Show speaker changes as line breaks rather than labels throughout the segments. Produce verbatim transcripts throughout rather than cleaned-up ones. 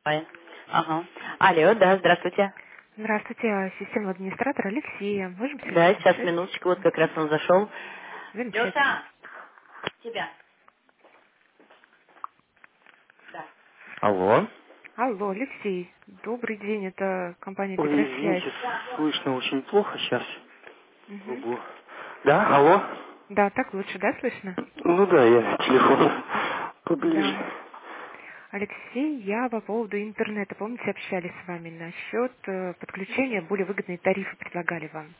Ой. Ага. Алло, да, здравствуйте.
Здравствуйте, а, системный администратор Алексей. Можем с
Да,
Алексеем
сейчас
пообщаться?
минуточку, вот как раз он зашел.
Замечательно.
Леша, тебя. Да.
Алло.
Алло, Алексей. Добрый день, это компания
Ой,
Петросвязь.
извините, слышно очень плохо сейчас.
Мгм.
Ого. Да, алло?
Да, так лучше, да, слышно?
Ну да, я телефон поближе.
Да. Алексей, я по поводу интернета, помните, общались с вами насчет э, подключения, более выгодные тарифы предлагали вам.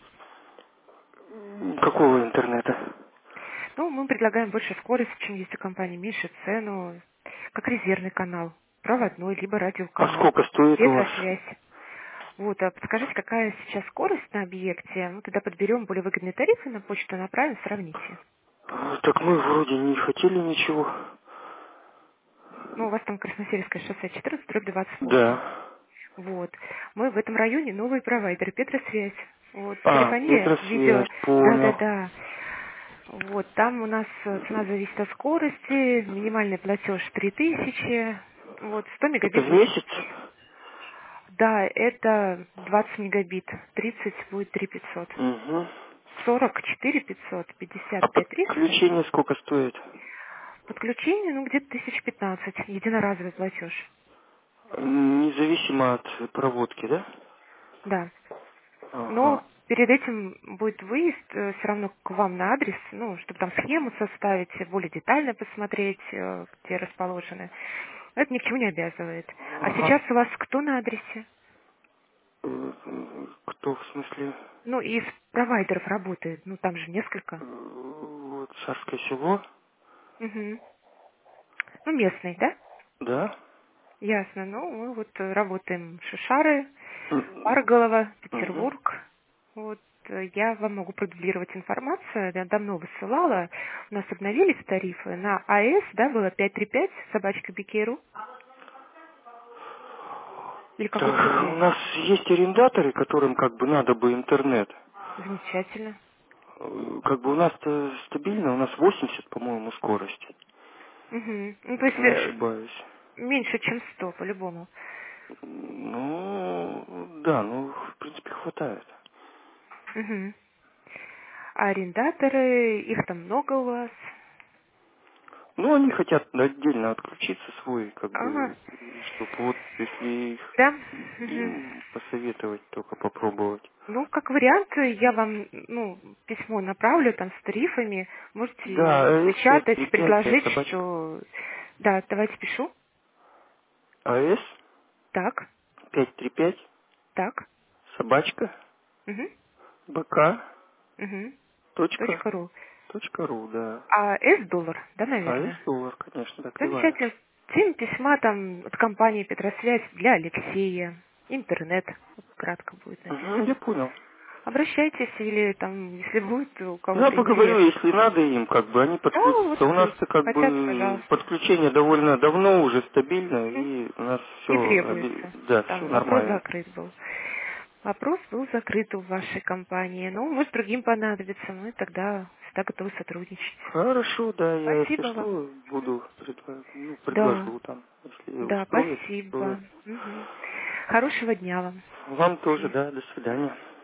М, Какого интернета?
Ну, мы предлагаем больше скорости, чем есть у компании, меньше цену, как резервный канал, проводной, либо
А
радиоканал,
сколько стоит у вас?
ветросвязь. Вот, а подскажите, какая сейчас скорость на объекте? Мы тогда подберем более выгодные тарифы, на почту направим, сравните.
А, Так мы вроде не хотели ничего.
Ну, у вас там Красносельское шоссе четырнадцать, дробь двадцать восемь.
Да.
Вот. Мы в этом районе новый провайдер, Петросвязь. Вот,
А,
телефония, видео,
ветросвязь, понял.
да-да-да. Вот, там у нас э, цена зависит от скорости, минимальный платеж три тысячи, вот, сто
Это
мегабит
в
восемь
месяц?
пятьсот. Да, это двадцать мегабит, тридцать будет три пятьсот.
Угу.
сорок четыре пятьсот,
А
пятьдесят пять триста.
подключение сколько стоит?
Подключение, ну, где-то тысяч пятнадцать, единоразовый платеж.
Независимо от проводки, да?
Да. Но
Ага.
перед этим будет выезд все равно к вам на адрес, ну, чтобы там схему составить, более детально посмотреть, э, где расположены. Это ни к чему не обязывает. А
Ага.
сейчас у вас кто на адресе?
Э, э, Кто в смысле?
Ну, из провайдеров работает, ну, там же несколько.
Э, Вот Царское село,
Мгм. Ну, местный, да?
да?
Ясно. Ну, мы вот э, работаем Шишары,
М,
Парголова,
мгм.
Петербург. Вот э, я вам могу продублировать информацию. Я давно высылала. У нас обновились тарифы. На АЭС, да, было пятьсот тридцать пять, собачка Бикеру. Или какой
Так, у
другой?
нас есть арендаторы, которым как бы надо бы интернет.
Замечательно.
Э, Как бы у нас-то стабильно, у нас восемьдесят, по-моему, скорость,
Мгм. Ну, то есть
если не
э,
ошибаюсь.
меньше, чем сто, по-любому.
Ну, да, ну, в принципе, хватает.
Мгм. А арендаторы, их там много у вас?
Ну, они хотят отдельно отключиться свой, как
Ага.
бы, чтобы вот, если их
Да. Мгм.
им посоветовать, только попробовать.
Ну, как вариант, я вам ну, письмо направлю там с тарифами.
Да,
Можете
АС пять три
напечатать,
пять
предложить,
собачка.
что... Да, давайте пишу.
АС
Так,
пять три пять
так.
собачка
Угу,
БК
угу.
точка
Точка ру.
точка ру, да.
А С доллар, да,
АС
наверное?
доллар, конечно, да, кривая.
Замечательно. Тем письма там от компании Петросвязь для Алексея. Интернет. Вот кратко будет
Угу,
написано.
я понял.
Обращайтесь или там, если будет у
Я
кого-то
поговорю,
интерес.
если надо им, как бы они
О, вот
подключатся. У нас-то как
хотят,
бы
пожалуйста.
подключение довольно давно уже стабильно,
Мгм.
и у нас
Не
все,
требуется.
да, все
Там вопрос
нормально.
закрыт был. Вопрос был закрыт в вашей компании. Ну, может, другим понадобится. Мы тогда всегда готовы сотрудничать.
Хорошо, да, я если
Спасибо вам.
что, буду, предла- ну,
Да,
предложу там, если
да,
устроит, устроит.
спасибо. Мгм. Хорошего дня вам.
Вам тоже,
Все.
да, до свидания.